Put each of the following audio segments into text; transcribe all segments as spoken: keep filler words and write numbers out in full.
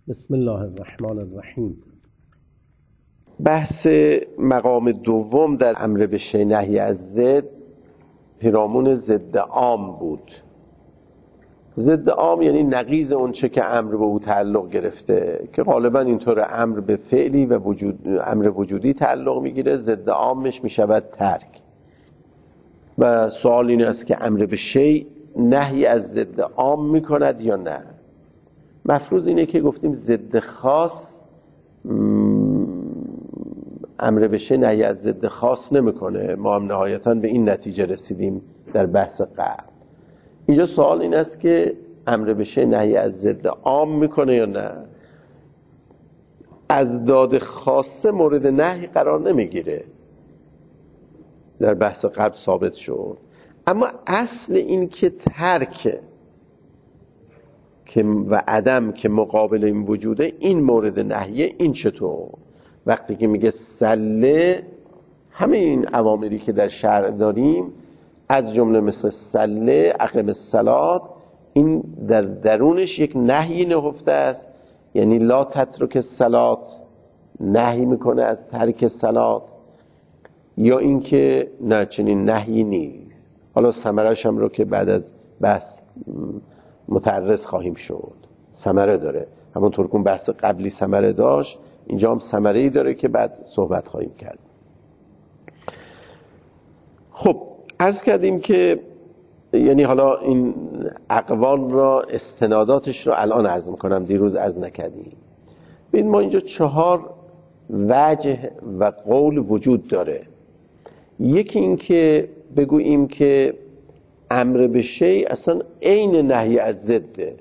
بسم الله الرحمن الرحیم. بحث مقام دوم در امر به شیء نهی از ضد پیرامون ضد عام بود. ضد عام یعنی نقیض اون چه که امر به او تعلق گرفته، که غالبا اینطور امر به فعلی و وجود امر وجودی تعلق میگیره. ضد عامش میشود ترک. و سوال این است که امر به شیء نهی از ضد عام میکند یا نه. مفروض اینه که گفتیم ضد خاص امر به شیء نهی از ضد خاص نمیکنه. ما هم نهایتاً به این نتیجه رسیدیم در بحث قبل. اینجا سوال این است که امر به شیء نهی از ضد عام میکنه یا نه. از داد خاصه مورد نهی قرار نمیگیره، در بحث قبل ثابت شد. اما اصل این که ترک که و عدم که مقابل این وجوده، این مورد نهیه. این چطور؟ وقتی که میگه سله، همه این اوامری که در شرع داریم از جمله مثل سله، اقم الصلات، این در درونش یک نهی نهفته است. یعنی لا تترک الصلات، نهی میکنه از ترک صلات. یا اینکه نه، چنین نهی نیست. حالا ثمرش هم رو که بعد از بحث متعرض خواهیم شد. ثمره داره، همونطور که بحث قبلی ثمره داشت، اینجا هم ثمره‌ای داره که بعد صحبت خواهیم کرد. خب عرض کردیم که یعنی حالا این اقوال را، استناداتش رو الان عرض میکنم، دیروز عرض نکردیم. ببین ما اینجا چهار وجه و قول وجود داره. یکی این که بگوییم که امر به شیء اصلا عین نهی از ضده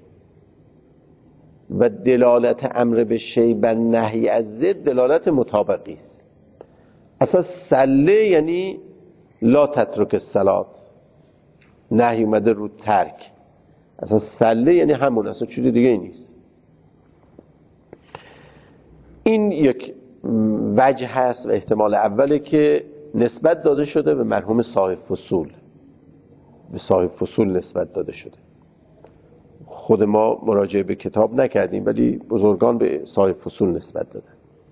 و دلالت امر به شیء بر نهی از ضد دلالت مطابقی است. اصلا سله یعنی لا تترک الصلات، نهی اومده رو ترک. اصلا سله یعنی همون، اصلا چیز دیگه ای نیست. این یک وجه هست و احتمال اوله که نسبت داده شده به مرحوم صاحب فصول، به صاحب فصول نسبت داده شده. خود ما مراجعه به کتاب نکردیم، ولی بزرگان به صاحب فصول نسبت دادن.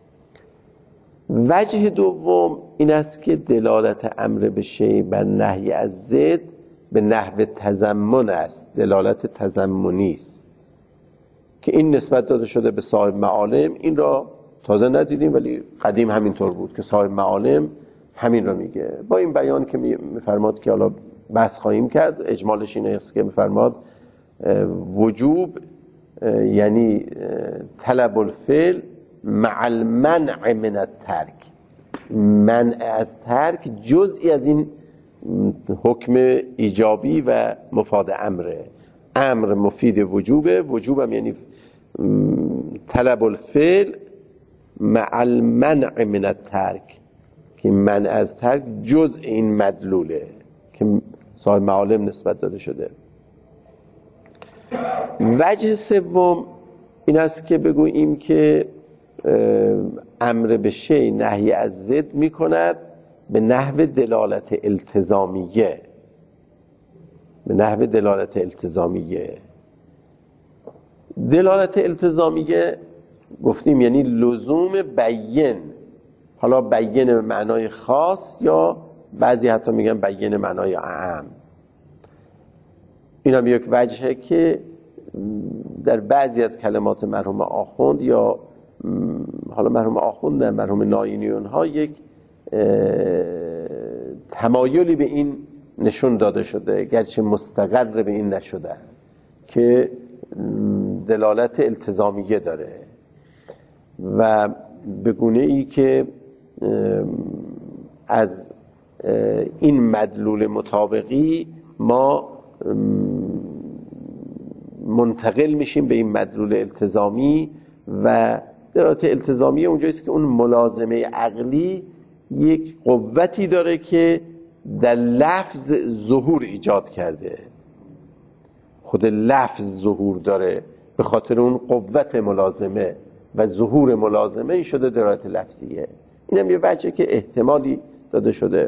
وجه دوم این است که دلالت امر به شیء بر نهی از ضد به نحو تضمن است، دلالت تضمنی است، که این نسبت داده شده به صاحب معالم. این را تازه ندیدیم، ولی قدیم همینطور بود که صاحب معالم همین را میگه. با این بیان که میفرماد که حالا بحث خواهیم کرد، اجمالش اینه است که میفرماد وجوب یعنی طلب الفعل مع المنع من الترک، منع از ترک جزئی از این حکم ایجابی و مفاد امره. امر مفید وجوبه، وجوبم یعنی طلب الفعل مع المنع من الترک، که منع از ترک جزء این مدلوله که صاحب معالم نسبت داده شده. وجه سوم این است که بگوییم که امر به شیء نهی از ضد می کند به نحو دلالت التزامیه، به نحو دلالت التزامیه. دلالت التزامیه گفتیم یعنی لزوم بیان، حالا بیان به معنای خاص یا بعضی حتی میگن بیان معنای عام. این هم یک وجهه که در بعضی از کلمات مرحوم آخوند یا حالا مرحوم آخوند نه مرحوم ناینیون ها یک تمایلی به این نشون داده شده، گرچه مستقر به این نشده، که دلالت التزامیه داره و به گونه ای که از این مدلول مطابقی ما منتقل میشیم به این مدلول التزامی. و دلالت التزامی اونجاییست که اون ملازمه عقلی یک قوتی داره که در لفظ ظهور ایجاد کرده. خود لفظ ظهور داره، به خاطر اون قوت ملازمه و ظهور ملازمه ای شده دلالت لفظیه. اینم یه وجه که احتمالی داده شده.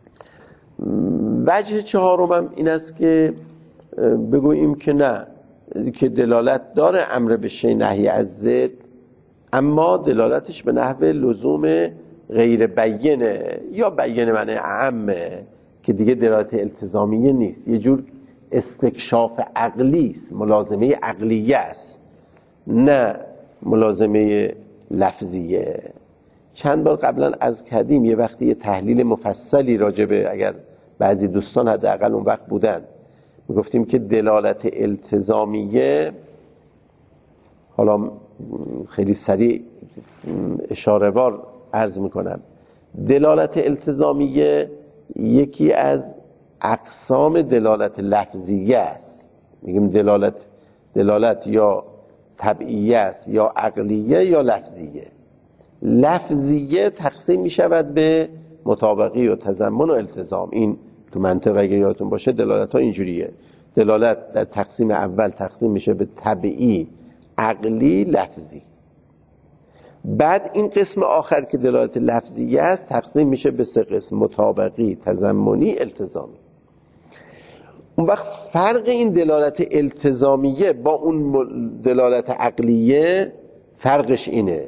وجه چهارمم این است که بگوییم که نه، که دلالت داره امر به شیء نهی از ضد، اما دلالتش به نحو لزوم غیر بیینه یا بیینه معنی اعمه که دیگه دلالت التزامیه نیست، یه جور استکشاف عقلی است، ملازمه عقلیه است، نه ملازمه لفظیه. چند بار قبلا عرض کردیم یه وقتی یه تحلیل مفصلی راجبه، اگر بعضی دوستان حداقل اون وقت بودن، میگفتیم که دلالت التزامیه، حالا خیلی سریع اشاره بار عرض میکنم، دلالت التزامیه یکی از اقسام دلالت لفظیه است. میگیم دلالت دلالت یا طبعیه است یا عقلیه یا لفظیه. لفظیه تقسیم میشود به مطابقی و تضمن و التزام. این تو منطق اگه یادتون باشه دلالت ها اینجوریه. دلالت در تقسیم اول تقسیم میشه به طبعی، عقلی، لفظی. بعد این قسم آخر که دلالت لفظیه است تقسیم میشه به سه قسم: مطابقی، تضمنی، التزامی. اون وقت فرق این دلالت التزامیه با اون دلالت عقلیه فرقش اینه: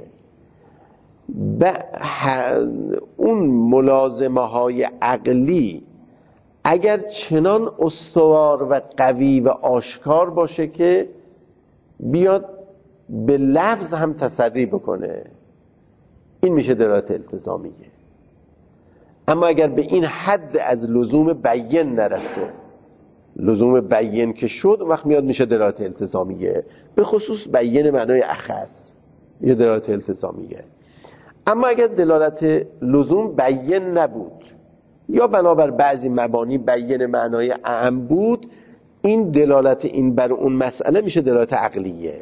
اون ملازمه های عقلی اگر چنان استوار و قوی و آشکار باشه که بیاد به لفظ هم تسری بکنه، این میشه دلالت التزامیه. اما اگر به این حد از لزوم بیان نرسه، لزوم بیان که شد، وقت میاد میشه دلالت التزامیه، به خصوص بیان معنای اخص، یه دلالت التزامیه. اما اگر دلالت لزوم بیان نبود یا بنابر بعضی مبانی بیان معنای اعم بود، این دلالت این بر اون مسئله میشه دلالت عقلیه.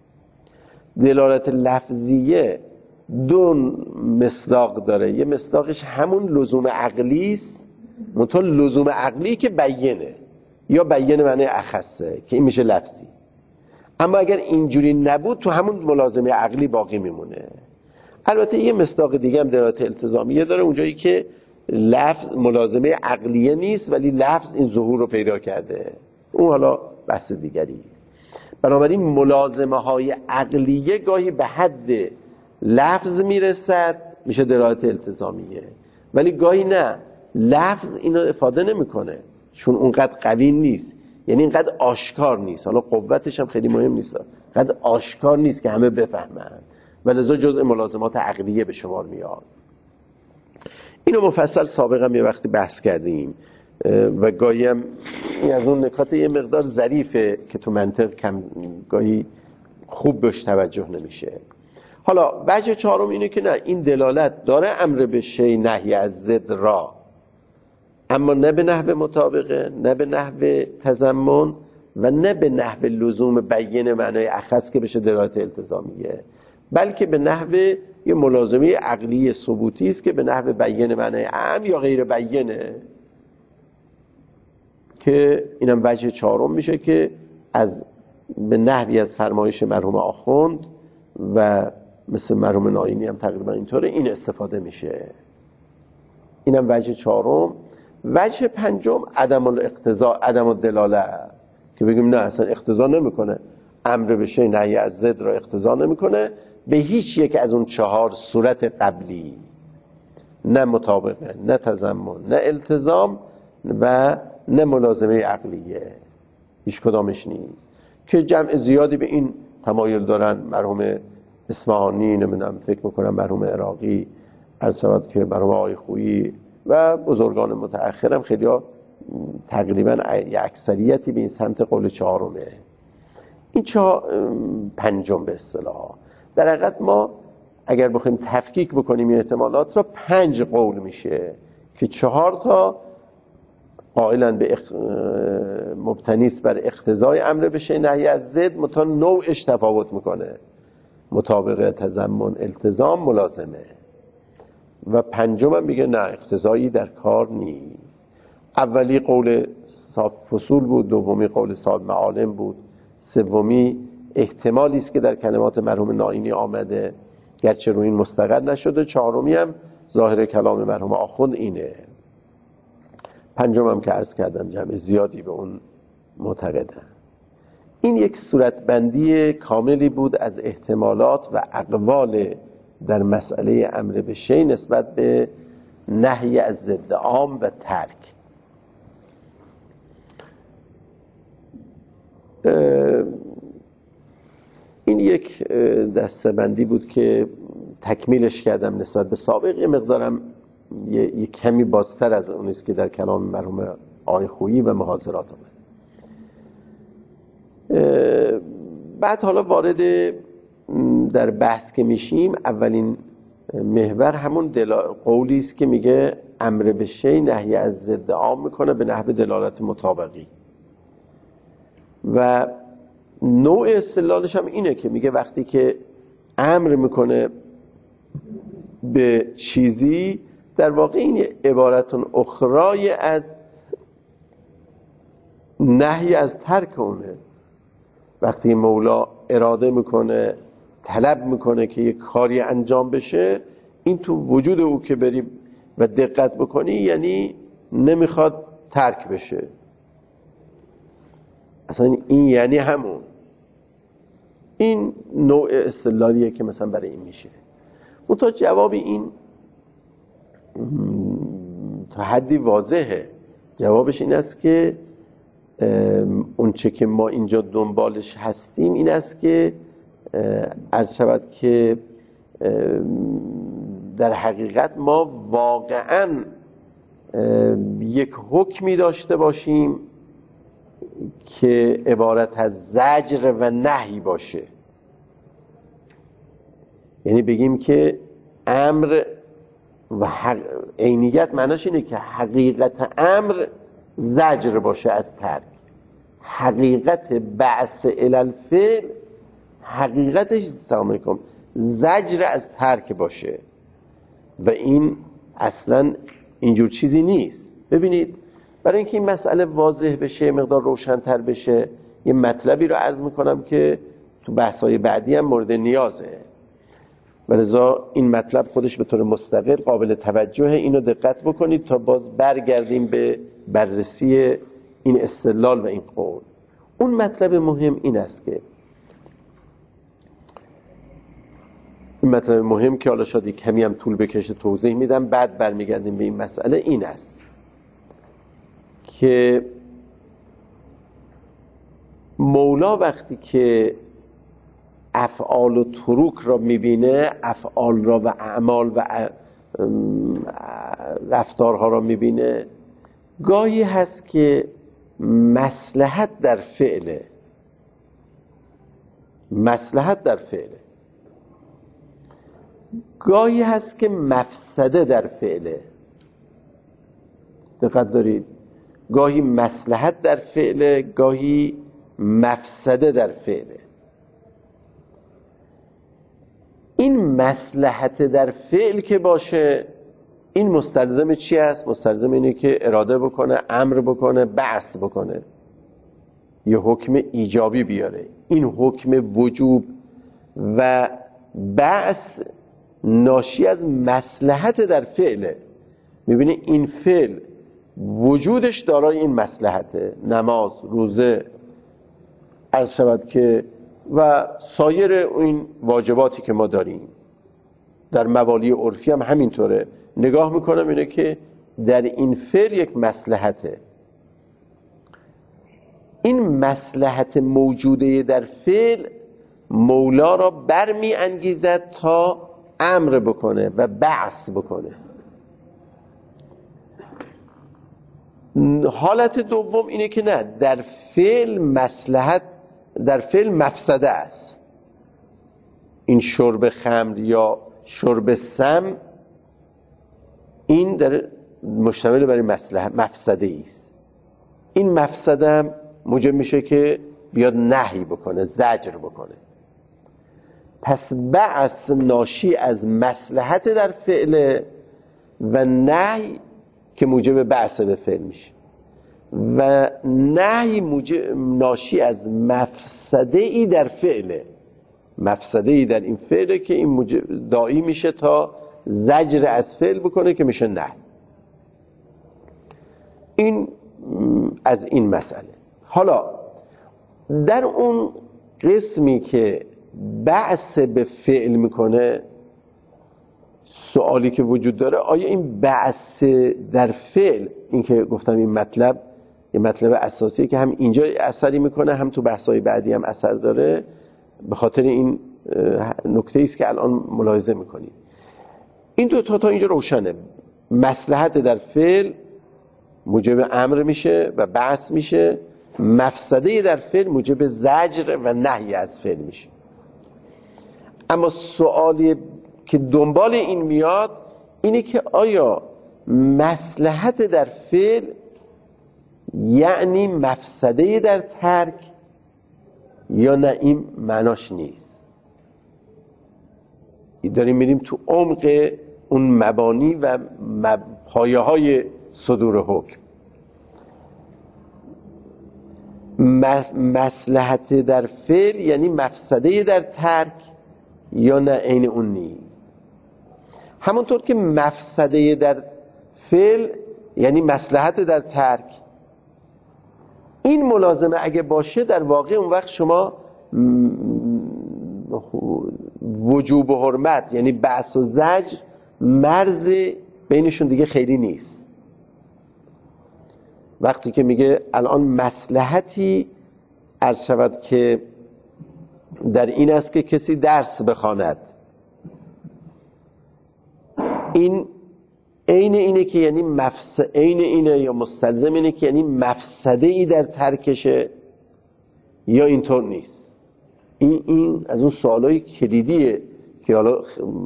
دلالت لفظیه دو مصداق داره، یه مصداقش همون لزوم عقلی است، منتها لزوم عقلی که بیانه یا بیان معنی اخصه که این میشه لفظی. اما اگر اینجوری نبود تو همون ملازمه عقلی باقی میمونه. البته یه مصداق دیگه هم دلالت التزامیه داره، اونجایی که لفظ ملازمه عقلیه نیست ولی لفظ این ظهور رو پیدا کرده، اون حالا بحث دیگری است. بنابراین ملازمه های عقلیه گاهی به حد لفظ میرسد، میشه دلالت التزامیه، ولی گاهی نه، لفظ اینو افاده نمیکنه چون اونقدر قوی نیست، یعنی اینقدر آشکار نیست، حالا قوتش هم خیلی مهم نیست، اینقدر آشکار نیست که همه بفهمن و لذا جزء ملازمات عقلیه به شمار میاد. اینو مفصل سابقا یه وقتی بحث کردیم و گاهی هم از اون نکات یه مقدار ظریفه که تو منطق کم گاهی خوب بهش توجه نمیشه. حالا وجه چهارم اینه که نه، این دلالت داره امر به شیء نهی از ضد را، اما نه به نحو مطابقه، نه به نحو تضمن و نه به نحو لزوم بیان معنای اخص که بشه دلالت التزامیه، بلکه به نحو یه ملازمه عقلی ثبوتی است که به نحو بیان معنای اعم یا غیر بیانه، که اینم وجه چهارم میشه که از به نحوی از فرمایش مرحوم آخوند و مثل مرحوم ناینی هم تقریبا اینطوره این استفاده میشه. اینم وجه چهارم. وجه پنجم عدم الاقتضا، عدم الدلاله، که بگیم نه اصلا اقتضا نمیکنه، امر به شیء نهی از ضد را اقتضا نمیکنه به هیچ یک از اون چهار صورت قبلی، نه مطابقه، نه تضمن، نه التزام و نه ملازمه عقلیه، هیچ کدامش نیست. که جمع زیادی به این تمایل دارن، مرحوم اصفهانی، نمیدونم فکر میکنم مرحوم عراقی، عرض شود که مرحوم آقای خویی و بزرگان متأخرم خیلی ها تقریبا اکثریتی به این سمت قول چهارمه. این چهار پنجم به اصطلاح. در حقیقت ما اگر بخوایم تفکیک بکنیم این احتمالات را پنج قول میشه که چهار تا قائلا به اخ... مبتنیست بر اقتضای امر به شیء نهی از ضد، متا نوعش تفاوت میکنه: مطابقه، تضمن، التزام، ملازمه. و پنجم هم میگه نه، اقتضایی در کار نیست. اولی قول صاحب فصول بود، دومی قول صاحب معالم بود، سومی احتمالی است که در کلمات مرحوم ناینی آمده گرچه روی این مستقر نشده، چهارمی هم ظاهر کلام مرحوم آخوند اینه. پنجم هم که عرض کردم جمع زیادی به اون معتقدن. این یک صورتبندی کاملی بود از احتمالات و اقوال در مسئله امر به شیء نسبت به نهی از ضد عام و ترک. این یک دسته‌بندی بود که تکمیلش کردم نسبت به سابق. یه مقدارم یه, یه کمی بازتر از اون است که در کلام مرحوم آقای خویی و محاضرات آمد. بعد حالا وارد در بحث که میشیم، اولین محور همون قولی است که میگه امر به شیء نهی از ضد عام میکنه به نحو دلالت مطابقی، و نوع استدلالش هم اینه که میگه وقتی که امر میکنه به چیزی، در واقع این عبارتون اخرای از نهی از ترک اونه. وقتی مولا اراده میکنه، طلب میکنه که یک کاری انجام بشه، این تو وجود او که بری و دقت بکنی یعنی نمیخواد ترک بشه. اصلا این یعنی همون. این نوع استدلالیه که مثلا برای این میشه. منتها جواب این تا حدی واضحه. جوابش این است که اون چه که ما اینجا دنبالش هستیم این است که عرض شود که در حقیقت ما واقعاً یک حکمی داشته باشیم که عبارت از زجر و نهی باشه. یعنی بگیم که امر و حق... عینیت معناش اینه که حقیقت امر زجر باشه از ترک، حقیقت بعث الی الفعل حقیقتش سلام علیکم زجر از ترک باشه، و این اصلا اینجور چیزی نیست. ببینید، برای اینکه این مسئله واضح بشه، مقدار روشن‌تر بشه، یه مطلبی رو عرض میکنم که تو بحث‌های بعدی هم مورد نیازه، ولذا این مطلب خودش به طور مستقل قابل توجهه. اینو دقت بکنید تا باز برگردیم به بررسی این استدلال و این قول. اون مطلب مهم این است که این مطلب مهم که حالا شاید کمی هم طول بکشه توضیح میدم، بعد برمیگردیم به این مسئله. این است که مولا وقتی که افعال و تروک را میبینه، افعال را و اعمال و رفتارها را میبینه، گاهی هست که مصلحت در فعله، مصلحت در فعله، گاهی هست که مفسده در فعله. دقت دارید، گاهی مصلحت در فعله، گاهی مفسده در فعله. این مصلحت در فعل که باشه، این مستلزم چی است؟ مستلزم اینه که اراده بکنه، امر بکنه، بعث بکنه، یه حکم ایجابی بیاره. این حکم وجوب و بعث ناشی از مصلحت در فعله. میبینی این فعل وجودش دارای این مصلحته، نماز، روزه، عرض شود که و سایر این واجباتی که ما داریم در موالی عرفی هم همینطوره. نگاه میکنم اینه که در این فعل یک مصلحته. این مصلحت موجوده در فعل مولا را برمی انگیزد تا امر بکنه و بعث بکنه. حالت دوم اینه که نه، در فعل مصلحت، در فعل مفسده است. این شرب خمر یا شرب سم، این در مشتمل بر مصلحت مفسده است. این مفسده هم موجب میشه که بیاد نهی بکنه، زجر بکنه. پس بعث ناشی از مصلحت در فعل و نهی که موجب بعث به فعل میشه، و نهی موجب ناشی از مفسده ای در فعله، مفسده ای در این فعله که این موجب داعی میشه تا زجر از فعل بکنه که میشه نهی. این از این مسئله. حالا در اون قسمی که بعث به فعل میکنه، سوالی که وجود داره آیا این بعث در فعل، این که گفتم این مطلب یه مطلب اساسیه که هم اینجا اثری میکنه هم تو بحث‌های بعدی هم اثر داره، به خاطر این نکته است که الان ملاحظه میکنید. این دو تا تا اینجا روشنه. مصلحت در فعل موجب امر میشه و بعث میشه، مفسده در فعل موجب زجر و نهی از فعل میشه. اما سوالی که دنبال این میاد اینه که آیا مصلحت در فعل یعنی مفسده در ترک یا نه؟ این معناش نیست. داریم میریم تو عمق اون مبانی و پایه های صدور حکم. مصلحت در فعل یعنی مفسده در ترک یا نه عین اون نیست؟ همونطور که مفسده در فعل یعنی مصلحت در ترک، این ملازمه اگه باشه در واقع اون وقت شما وجوب و حرمت یعنی بعث و زجر مرز بینشون دیگه خیلی نیست. وقتی که میگه الان مصلحتی عرض شود که در این است که کسی درس بخواند، این عین اینه که یعنی مفسده، عین اینه یا مستلزم اینه که یعنی مفسده ای در ترکشه یا اینطور نیست. این این از اون سوالای کلیدیه که حالا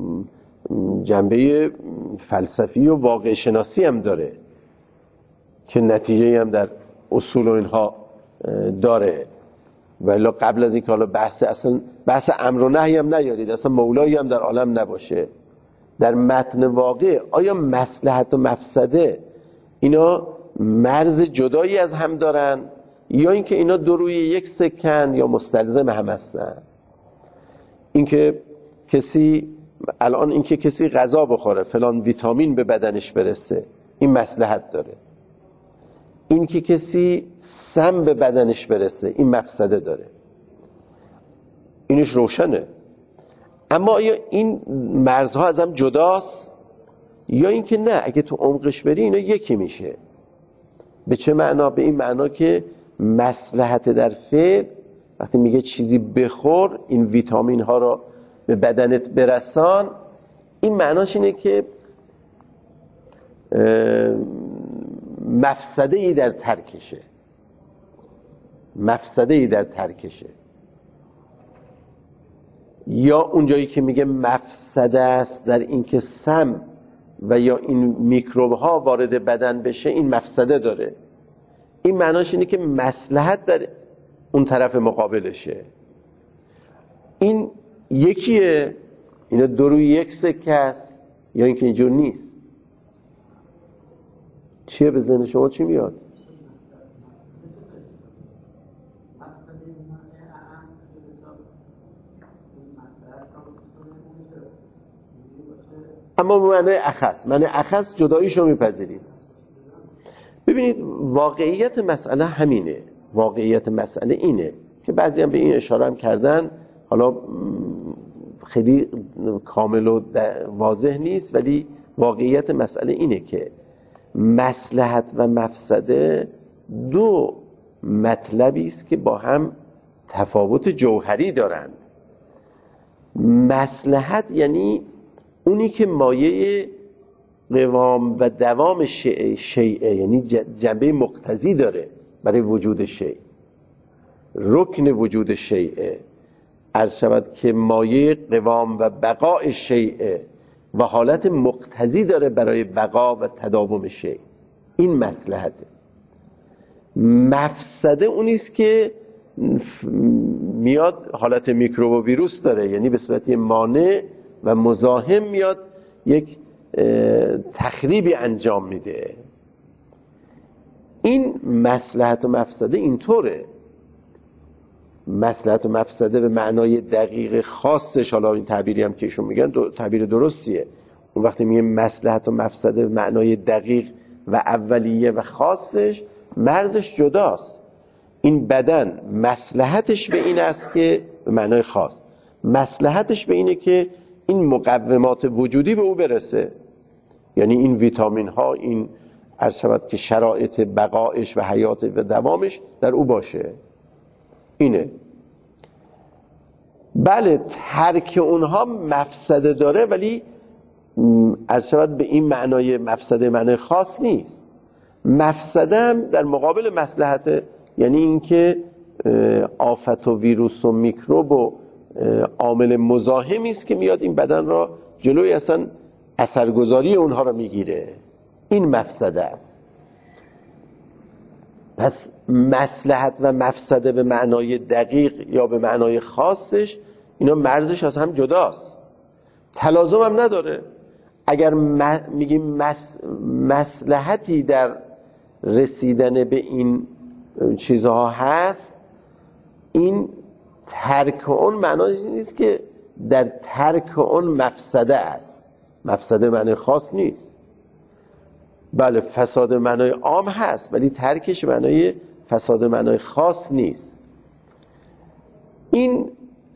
جنبه فلسفی و واقع شناسی هم داره که نتیجه هم در اصول و اینها داره. ولی قبل از این که حالا بحث اصلا بحث امر و نهی هم نیارید، اصلا مولایی هم در عالم نباشه، در متن واقع آیا مصلحت و مفسده اینا مرز جدایی از هم دارن یا اینکه اینا دو روی یک سکن یا مستلزم هم هستن؟ اینکه کسی الان اینکه کسی غذا بخوره فلان ویتامین به بدنش برسه این مصلحت داره، اینکه کسی سم به بدنش برسه این مفسده داره، اینش روشنه. اما آیا این مرزها از هم جداست یا اینکه نه اگه تو عمقش بری اینا یکی میشه؟ به چه معنا؟ به این معنا که مصلحت در فعل وقتی میگه چیزی بخور این ویتامین ها رو به بدنت برسان، این معناش اینه که مفسده ای در ترکشه، مفسده ای در ترکشه. یا اونجایی که میگه مفسده است در این که سم و یا این میکروب ها وارد بدن بشه این مفسده داره، این معناش اینه که مصلحت در اون طرف مقابلشه. این یکیه، اینا دو روی یک سکه است یا اینکه اینجور نیست؟ چیه به ذهن شما چی میاد؟ اما معنی اخص، معنی اخص جداییشو میپذیریم. ببینید واقعیت مسئله همینه، واقعیت مسئله اینه که بعضی هم به این اشاره هم کردن، حالا خیلی کامل و واضح نیست، ولی واقعیت مسئله اینه که مصلحت و مفسده دو مطلبی است که با هم تفاوت جوهری دارند. مصلحت یعنی اونی که مایه قوام و دوام شیء، یعنی جنبه مقتضی داره برای وجود شیء، رکن وجود شیء، عرض شود که مایه قوام و بقاء شیء و حالت مقتضی داره برای بقا و تداوم شیء، این مصلحته. مفسده اونیست که میاد حالت میکروب و ویروس داره، یعنی به صورت مانع و مزاحم میاد یک تخریبی انجام میده. این مصلحت و مفسده اینطوره. مصلحت و مفسده به معنای دقیق خاصش، حالا این تعبیری هم که ایشون میگن دو تعبیر درستیه، اون وقتی میگه مصلحت و مفسده به معنای دقیق و اولیه و خاصش، مرزش جداست. این بدن مصلحتش به این است که به معنای خاص مصلحتش به اینه که این مقومات وجودی به او برسه، یعنی این ویتامین ها، این عرض شود که شرایط بقایش و حیات و دوامش در او باشه. اینه. بله ترک اونها مفسده داره، ولی عرض شود به این معنای مفسده معنای خاص نیست. مفسده هم در مقابل مصلحت، یعنی اینکه آفت و ویروس و میکروب و عامل مزاحمی است که میاد این بدن را جلوی اصلا اثرگذاری اونها را میگیره. این مفسده است. پس مصلحت و مفسده به معنای دقیق یا به معنای خاصش اینا مرزش از هم جداست، تلازم هم نداره. اگر میگیم مس... مصلحتی در رسیدن به این چیزها هست، این ترک اون معناش نیست که در ترک اون مفسده است. مفسده معنی خاص نیست. بله فساد معنای عام هست، ولی ترکش معنای فساد معنای خاص نیست. این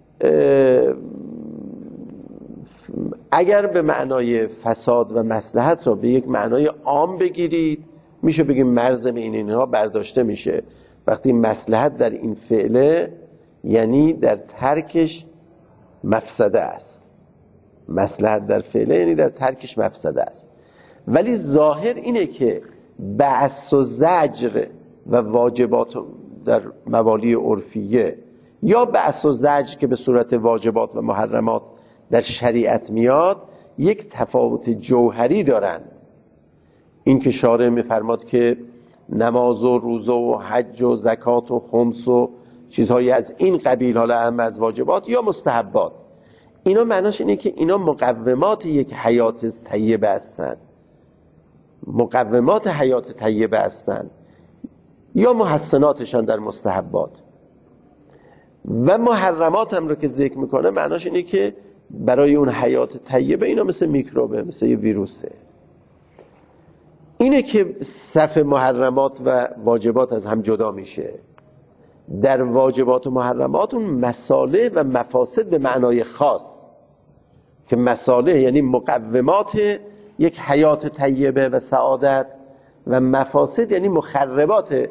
اگر به معنای فساد و مصلحت را به یک معنای عام بگیرید، میشه بگیم مرز بین اینها برداشته میشه. وقتی مصلحت در این فعله یعنی در ترکش مفسده است. مصلحت در فعله یعنی در ترکش مفسده است. ولی ظاهر اینه که بعث و زجر و واجبات در موالی عرفیه یا بعث و زجر که به صورت واجبات و محرمات در شریعت میاد یک تفاوت جوهری دارن. این که شارع میفرماد که نماز و روزه و حج و زکات و خمس و چیزهایی از این قبیل، حالا هم از واجبات یا مستحبات، اینا معناش اینه که اینا مقومات یک حیات طیبه هستند، مقومات حیات طیبه هستند یا محسناتشان در مستحبات. و محرمات هم رو که ذکر میکنه معناش اینه که برای اون حیات طیبه اینا مثل میکروبه، مثل یه ویروسه. اینه که صف محرمات و واجبات از هم جدا میشه. در واجبات و محرمات اون مصالح و مفاسد به معنای خاص، که مصالح یعنی مقومات یک حیات طیبه و سعادت، و مفاسد یعنی مخربات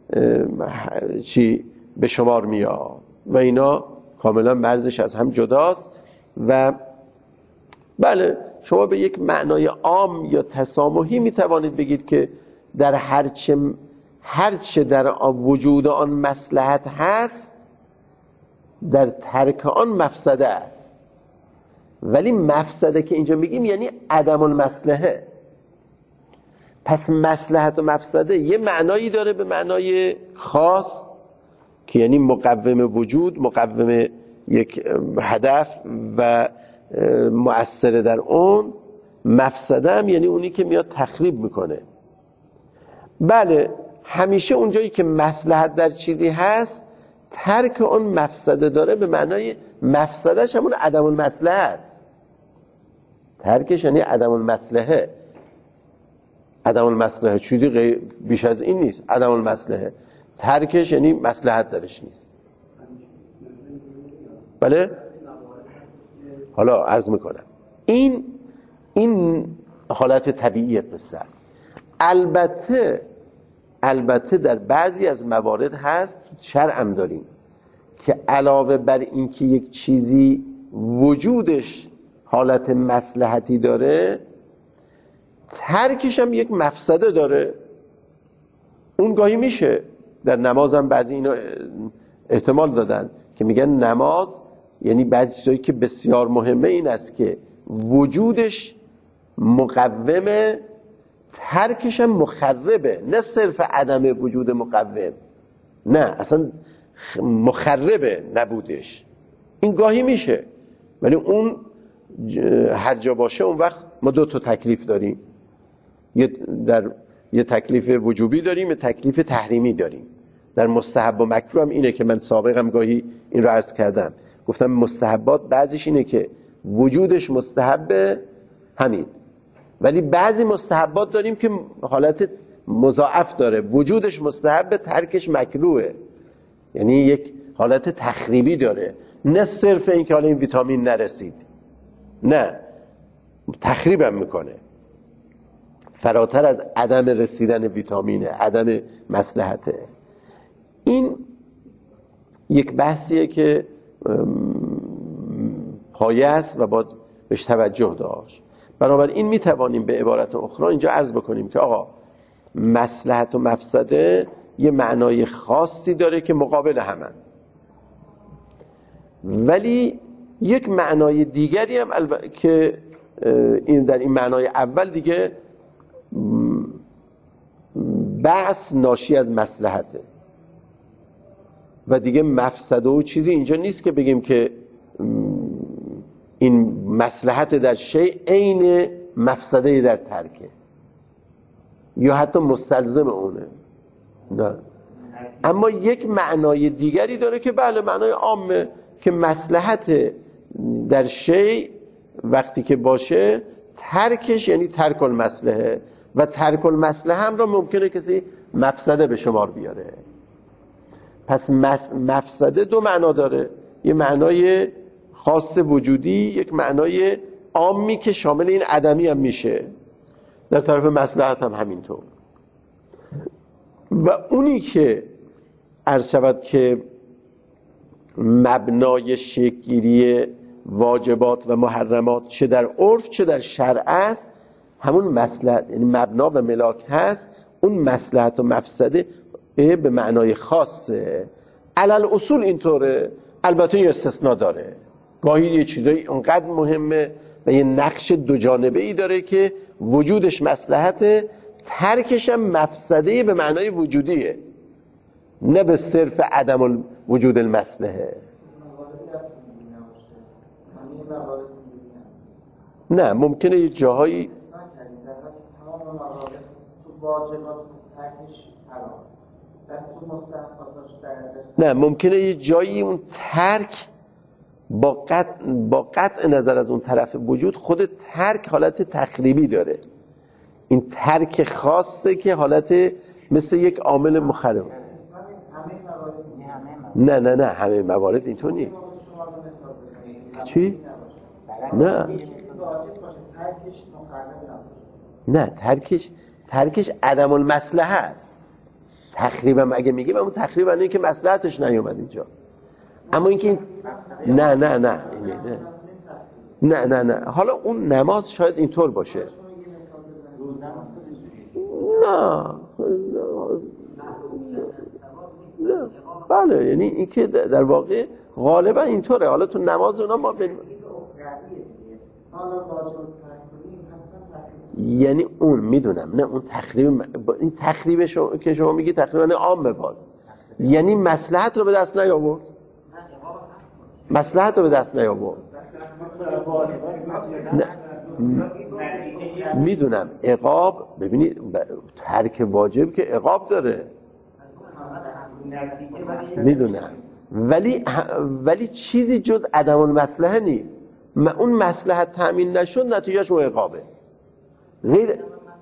چی به شمار میاد و اینا کاملا مرزش از هم جداست. و بله شما به یک معنای عام یا تسامحی میتوانید بگید که در هرچه هرچه در وجود آن مصلحت هست در ترک آن مفسده است. ولی مفسده که اینجا میگیم یعنی عدم المصلحه. پس مصلحت و مفسده یه معنایی داره به معنای خاص که یعنی مقوم وجود، مقوم یک هدف و مؤثر در اون. مفسده هم یعنی اونی که میاد تخریب میکنه. بله همیشه اونجایی که مصلحت در چیزی هست ترک اون مفسده داره، به معنای مفسدهش همون عدم المصلحه است. ترکش یعنی عدم المصلحه. عدم المصلحه چیزی غیر بیش از این نیست. عدم المصلحه ترکش یعنی مصلحت درش نیست. بله حالا عرض میکنم این این حالت طبیعی قصه است. البته البته در بعضی از موارد هست شرعم داریم که علاوه بر این که یک چیزی وجودش حالت مصلحتی داره، ترکش هم یک مفسده داره. اون گاهی میشه. در نماز هم بعضی اینا احتمال دادن که میگن نماز یعنی بعضی چیزایی که بسیار مهمه این است که وجودش مقومه، ترکش هم مخربه، نه صرف عدم وجود مقوم، نه اصلا مخربه نبودش. این گاهی میشه، ولی اون هر جا باشه اون وقت ما دو تا تکلیف داریم. یه در یه تکلیف وجوبی داریم، یه تکلیف تحریمی داریم. در مستحب و مکروه هم اینه که من سابقم گاهی این رو عرض کردم، گفتم مستحبات بعضیش اینه که وجودش مستحبه همین، ولی بعضی مستحبات داریم که حالت مضاعف داره، وجودش مستحبه ترکش مکروهه. یعنی یک حالت تخریبی داره، نه صرف این که حالا این ویتامین نرسید، نه تخریبم میکنه، فراتر از عدم رسیدن ویتامینه، عدم مصلحته. این یک بحثیه که پایه است و باید بهش توجه داشت. بنابراین میتوانیم به عبارت اخرى اینجا عرض بکنیم که آقا مصلحت و مفسده یه معنای خاصی داره که مقابل همن، ولی یک معنای دیگری هم الب... که این در این معنای اول دیگه بحث ناشی از مصلحته و دیگه مفسده و چیزی اینجا نیست که بگیم که این مصلحت در شیء عین مفسده در ترکه یا حتی مستلزم اونه، نه. اما یک معنای دیگری داره که بله معنای عامه که مصلحت در شیء وقتی که باشه ترکش یعنی ترک المصلحه و ترک المصلحه هم را ممکنه کسی مفسده به شمار بیاره. پس مفسده دو معنا داره، یه معنای خاص وجودی، یک معنای عامی که شامل این عدمی هم میشه، در طرف مصلحت هم همینطور. و اونی که عرض شود که مبنای شکل‌گیری واجبات و محرمات چه در عرف چه در شرع است همون مصلحت، یعنی مبنا و ملاک هست، اون مصلحت و مفسده به معنای خاصه. علل اصول اینطوره، البته یه استثناء داره، گاهی یه چیزایی اونقدر مهمه و یه نقش دو جانبه ای داره که وجودش مصلحت، ترکش هم مفسده به معنای وجودیه، نه به صرف عدم وجود المصلحه. نه ممکنه یه جاهایی نه ممکنه یه جایی اون ترک با قطع, با قطع نظر از اون طرف وجود خود ترک حالت تخریبی داره، این ترک خاصه که حالت مثل یک عامل مخرب. نه نه نه همه موارد اینطور نیست. چی؟ نه نه ترکش ترکش عدم المصلحه است. تخریبا اگه میگیم اون تخریبا اینه که مصلحتش نیومد اینجا، اما اینکه این... نه نه نه نه نه نه نه حالا اون نماز شاید اینطور باشه. نه نه بله، یعنی اینکه در واقع غالبا اینطوره. حالا تو نماز اونا ما بین... یعنی اون میدونم نه اون تخریب این تخریب شما که شما میگی تقریبا عامه باز، یعنی مصلحت رو به دست نیاورد، مصلحت رو به دست نیاورد. میدونم عقاب، ببینید ترک واجب که عقاب داره میدونم، ولی ولی چیزی جز عدم المصلحه نیست. اون مصلحت تامین نشد نتیجهش اون عقابه. غیر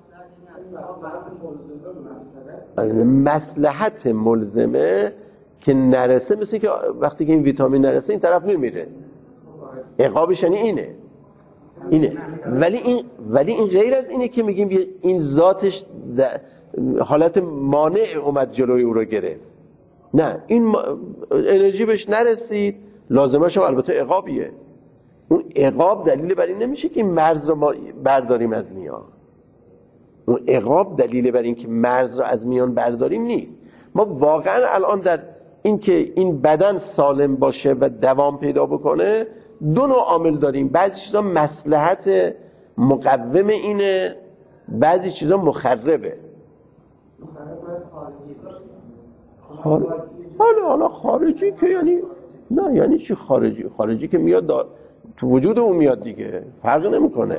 مصلحت ملزمه که نرسه، مثل که وقتی که این ویتامین نرسه این طرف میمیره، عقابش یعنی اینه اینه ولی این ولی این غیر از اینه که میگیم این ذاتش حالت مانع اومد جلوی او رو گرفت. نه این انرژی بهش نرسید، لازمش هم البته عقابیه. اون عقاب دلیل بر این نمیشه که این مرز رو ما برداریم از میان. اون عقاب دلیل بر این که مرز رو از میان برداریم نیست. ما واقعا الان در این که این بدن سالم باشه و دوام پیدا بکنه دو نوع عامل داریم. بعضی چیزا مصلحت مقوم اینه، بعضی چیزا مخربه. حالا حالا خارجی که یعنی نه، یعنی چی خارجی؟ خارجی که میاد دا... تو وجود اون میاد دیگه، فرق نمیکنه.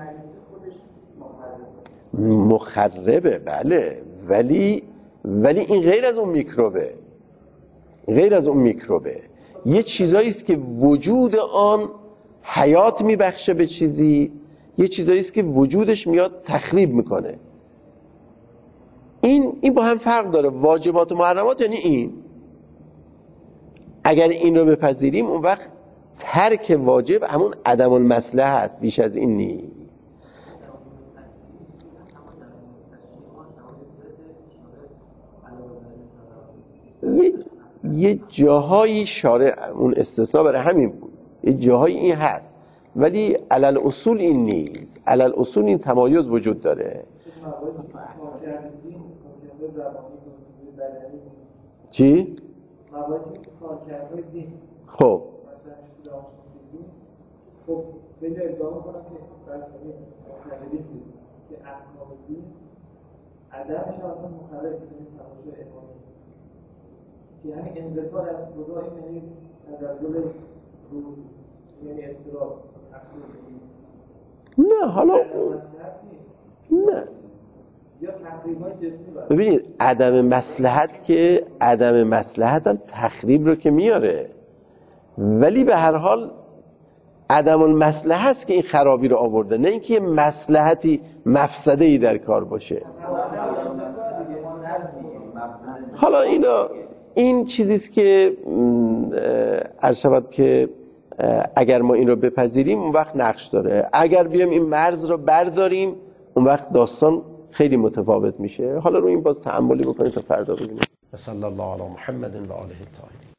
مخربه بله، ولی ولی این غیر از اون میکروبه، غیر از اون میکروبه. یه چیزایی است که وجود آن حیات میبخشه به چیزی، یه چیزایی است که وجودش میاد تخریب میکنه. این این با هم فرق داره. واجبات و محرمات یعنی این اگر این رو بپذیریم اون وقت ترک واجب همون عدم المصلحه است، بیش از این نیست. یه, یه جاهایی شارع اون استثناء برای همین بود، یه جاهایی این هست، ولی علل اصول این نیست. علل اصول این تمایز وجود داره. چی؟ خب خب خیلی ادعا می‌کنم که مخالفی که احکام دین عدمش اصلا مخالف این تماشای امامی که همین انتظار از خدا این یعنی تداول روز یعنی اضطراب نه حالا نه یا تقریبای جسمی باشه. ببینید عدم مصلحت که عدم مصلحت هم تخریب رو که میاره، ولی به هر حال عدم المصلحه است که این خرابی رو آورده، نه اینکه مصلحتی مفسده ای در کار باشه. حالا اینا این چیزی است که عرض شود که اگر ما این رو بپذیریم اون وقت نقش داره، اگر بیام این مرز رو برداریم اون وقت داستان خیلی متفاوت میشه. حالا رو این باز تأملی بکنید تا فردا ببینیم. صلی الله علی محمد و آله الطاهرین.